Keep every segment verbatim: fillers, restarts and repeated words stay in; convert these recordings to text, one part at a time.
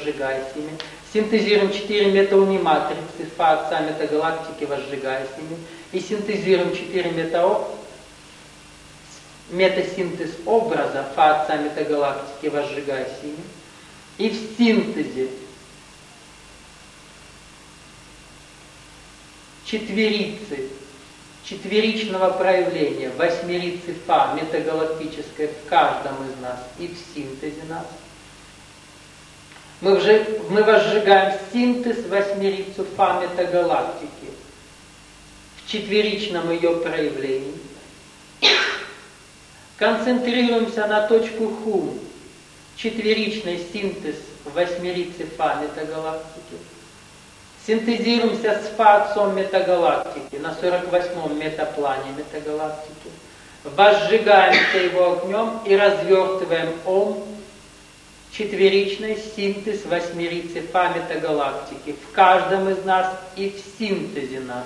возжигая с ними. Синтезируем четыре метауниматрицы Фа Отца метагалактики, возжигая с ними. И синтезируем четыре метао, метасинтез образа Фа Отца метагалактики, возжигая с ними. И в синтезе четверицы, четверичного проявления, восьмерицы Фа метагалактической в каждом из нас и в синтезе нас, мы, уже, мы возжигаем синтез восьмерицу Фа метагалактики в четверичном ее проявлении. Концентрируемся на точку Хум, четверичный синтез восьмерицы Фа метагалактики. Синтезируемся с Фа Отцом метагалактики на сорок восьмом метаплане метагалактики. Возжигаемся его огнем и развертываем Ом, четверичный синтез восьмерицы Фа метагалактики в каждом из нас и в синтезе нас.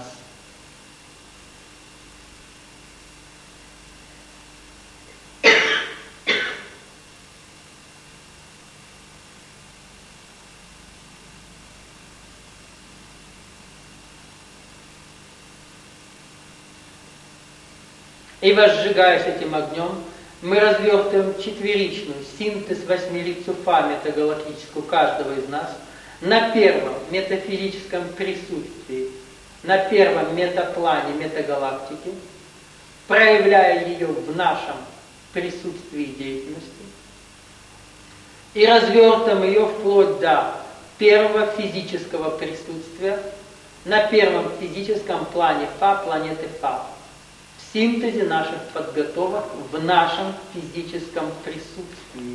И возжигаясь этим огнем, мы развертываем четверичную синтез восьмерицу Фа метагалактическую каждого из нас на первом метафизическом присутствии, на первом метаплане метагалактики, проявляя ее в нашем присутствии и деятельности, и развертываем ее вплоть до первого физического присутствия на первом физическом плане Фа, планеты Фа. В синтезе наших подготовок в нашем физическом присутствии.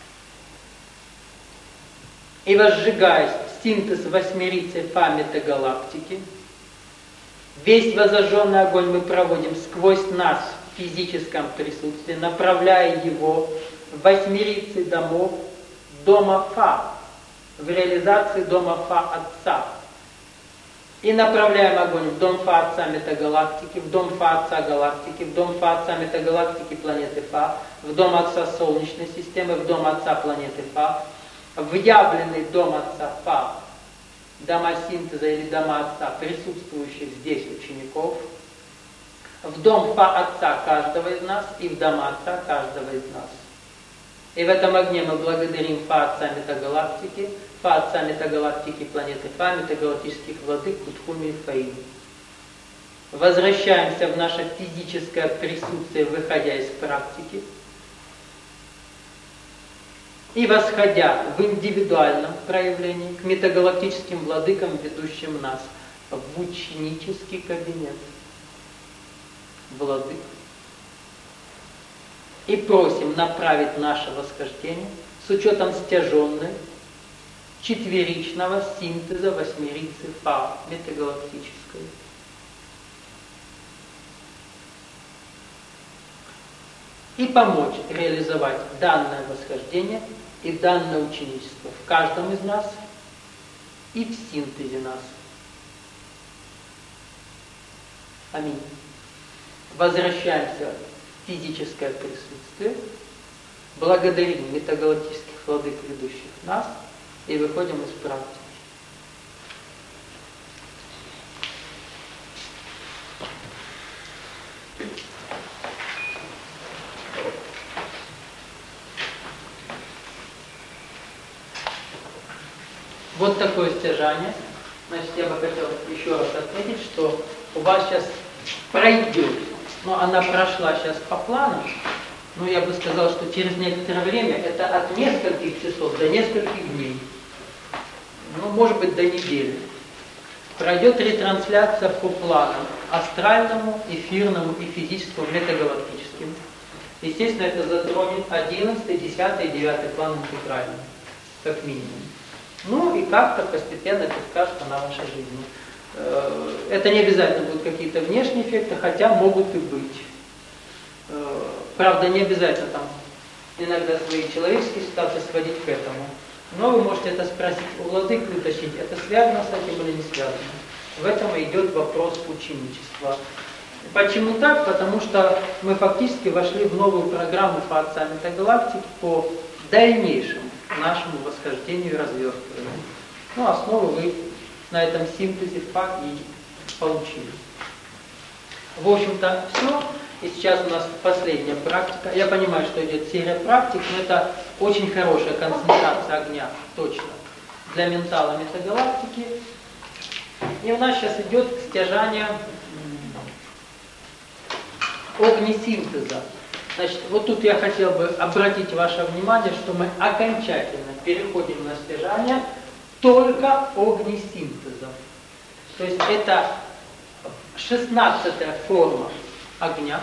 И возжигаясь в синтез восьмерицы Фа метагалактики, весь возожженный огонь мы проводим сквозь нас в физическом присутствии, направляя его в восьмерицы домов дома Фа, в реализации дома Фа Отца. И направляем огонь в дом Фа Отца метагалактики, в дом Фа Отца галактики, в дом Фа Отца метагалактики планеты Фа, в дом Отца Солнечной системы, в дом Отца планеты Фа, в явленный дом Отца Фа, дома синтеза или дома Отца, присутствующих здесь учеников, в дом Фа Отца каждого из нас и в дома Отца каждого из нас. И в этом огне мы благодарим Фа Отца метагалактики, Фа Отца метагалактики планеты Фа, метагалактических владык Кутхуми и Фаи. Возвращаемся в наше физическое присутствие, выходя из практики, и восходя в индивидуальном проявлении к метагалактическим владыкам, ведущим нас в ученический кабинет владык. И просим направить наше восхождение с учетом стяженной четверичного синтеза восьмерицы Фа метагалактической. И помочь реализовать данное восхождение и данное ученичество в каждом из нас и в синтезе нас. Аминь. Возвращаемся в физическое присутствие, благодарим метагалактических владык, ведущих нас, и выходим из практики. Вот такое стяжание. Значит, я бы хотел еще раз отметить, что у вас сейчас пройдет, но она прошла сейчас по плану, но я бы сказал, что через некоторое время, это от нескольких часов до нескольких дней, ну, может быть, до недели, пройдет ретрансляция по планам астральному, эфирному и физическому, метагалактическим. Естественно, это затронет одиннадцатый, десятый и девятый план интегральный, как минимум. Ну и как-то постепенно это скажется на вашей жизни. Это не обязательно будут какие-то внешние эффекты, хотя могут и быть. Правда, не обязательно там иногда свои человеческие ситуации сводить к этому. Но вы можете это спросить у владык, уточнить, это связано с этим или не связано. В этом идет вопрос ученичества. Почему так? Потому что мы фактически вошли в новую программу Фа Отца Метагалактики по дальнейшему нашему восхождению и развертыванию. Ну, основу вы на этом синтезе фа и получили. В общем-то, все. И сейчас у нас последняя практика. Я понимаю, что идет серия практик, но это очень хорошая концентрация огня, точно, для ментала метагалактики. И у нас сейчас идет стяжание огнесинтеза. Значит, вот тут я хотел бы обратить ваше внимание, что мы окончательно переходим на стяжание только огнесинтеза. То есть это шестнадцатая форма огня.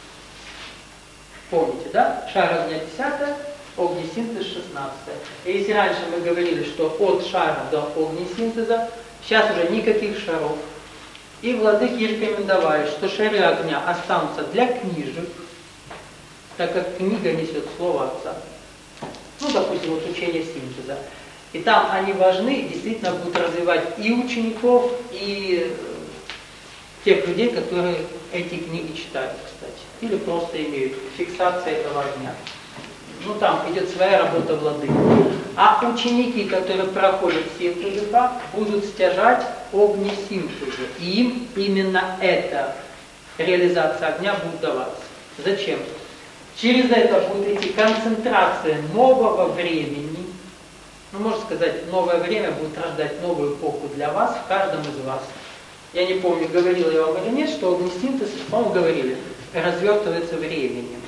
Помните, да? Шар огня десятая, огнесинтез шестнадцатая. И если раньше мы говорили, что от шара до огнесинтеза, сейчас уже никаких шаров. И владыки рекомендовали, что шары огня останутся для книжек, так как книга несет слово Отца. Ну, допустим, вот учение синтеза. И там они важны, действительно будут развивать и учеников, и тех людей, которые эти книги читают, кстати. Или просто имеют фиксацию этого огня. Ну, там идет своя работа владыки. А ученики, которые проходят синтезы, будут стяжать огнесинтезы. И им именно эта реализация огня будет даваться. Зачем? Через это будет идти концентрация нового времени. Ну, можно сказать, новое время будет рождать новую эпоху для вас, в каждом из вас. Я не помню, говорил я вам или нет, что огнесинтез, по-моему, говорили, развертывается временем.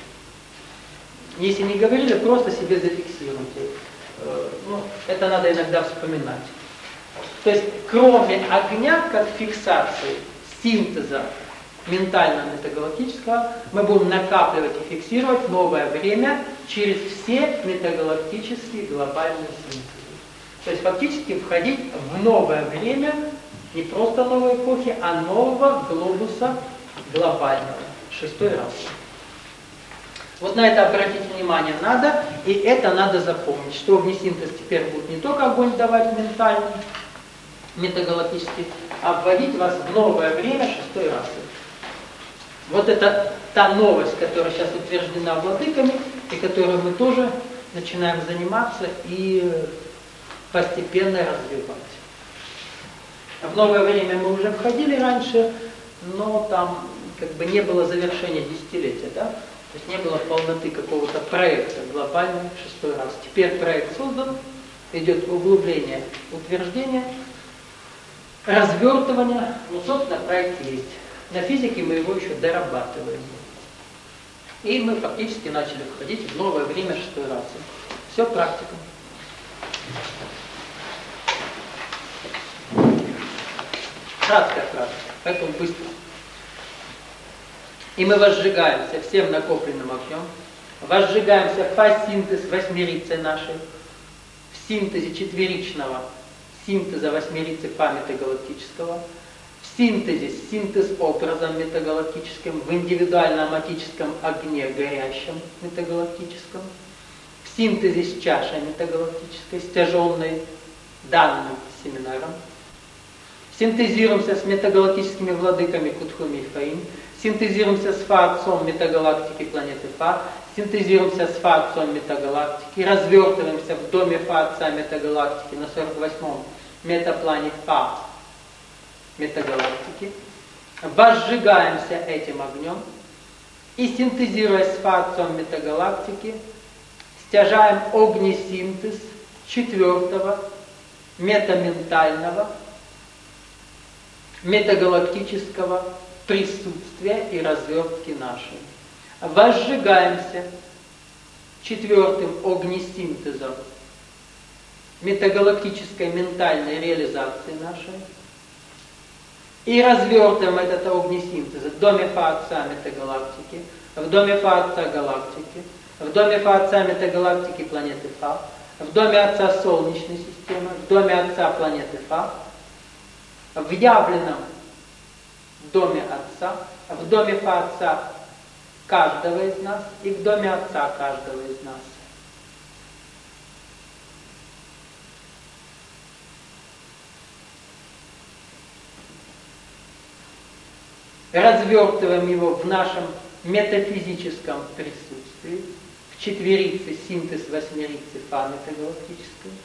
Если не говорили, просто себе зафиксируйте. Ну, это надо иногда вспоминать. То есть, кроме огня, как фиксации, синтеза ментально-метагалактического, мы будем накапливать и фиксировать новое время через все метагалактические глобальные синтезы. То есть, фактически входить в новое время, не просто новой эпохи, а нового глобуса глобального. Шестой раз. Вот на это обратить внимание надо, и это надо запомнить, что огнесинтез теперь будет не только огонь давать ментальный, метагалактический, а вводить вас в новое время шестой расы. Вот это та новость, которая сейчас утверждена владыками, и которую мы тоже начинаем заниматься и постепенно развивать. В новое время мы уже входили раньше, но там как бы не было завершения десятилетия, да? То есть не было полноты какого-то проекта глобального шестой раз. Теперь проект создан, идет углубление, утверждение, развертывание. Ну, собственно, проект есть. На физике мы его еще дорабатываем. И мы фактически начали входить в новое время шестой расы. Все практика. Краткая практика, поэтому быстро. И мы возжигаемся всем накопленным огнем, возжигаемся по синтез восьмерицы нашей, в синтезе четверичного синтеза восьмерицы фа метагалактического, в синтезе синтез образом метагалактическим, в индивидуально-аматическом огне горящем метагалактическом, в синтезе с чашей метагалактической, стяженной данным семинаром, синтезируемся с метагалактическими владыками Кутхуми и Фаим, синтезируемся с Фа-отцом метагалактики планеты Фа, синтезируемся с Фа-отцом метагалактики, развертываемся в доме Фа-отца метагалактики на сорок восьмом метаплане Фа метагалактики, возжигаемся этим огнем и, синтезируясь с Фа-отцом метагалактики, стяжаем огнесинтез четвертого метаментального метагалактического присутствия и развертки нашей. Возжигаемся четвертым огнесинтезом метагалактической ментальной реализации нашей и развертываем этот огнесинтез в доме Фа-отца метагалактики, в доме Фа-отца галактики, в доме Фа-отца метагалактики планеты Фа, в доме Отца Солнечной системы, в доме Отца планеты Фа, в явленном доме Отца, в доме Фа-отца каждого из нас и в доме Отца каждого из нас. Развертываем его в нашем метафизическом присутствии. четверицы, синтез восьмерицы фа метагалактической.